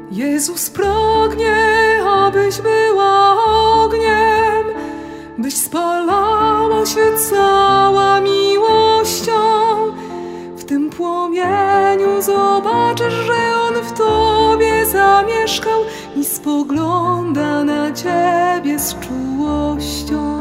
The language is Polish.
Jezus pragnie, abyś była ogniem, byś spalała się cała miłością. W tym płomieniu zobaczysz, że On w tobie zamieszkał i spogląda na ciebie z czułością.